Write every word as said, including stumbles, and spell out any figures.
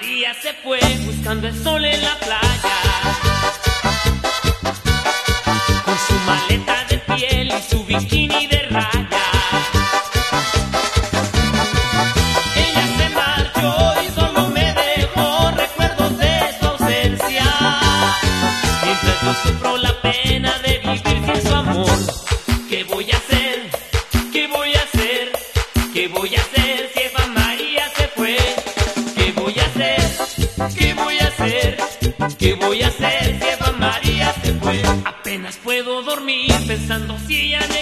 María se fue buscando el sol en la playa, con su maleta de piel y su bikini de raya. Ella se marchó y solo me dejó recuerdos de su ausencia, mientras yo sufro la pena de vivir sin su amor. ¿Qué voy a hacer? ¿Qué voy a hacer? ¿Qué voy a hacer si Eva María se fue? ¿Qué voy a hacer? ¿Qué voy a hacer? ¿Qué voy a hacer si Eva María se fue? Apenas puedo dormir pensando si ella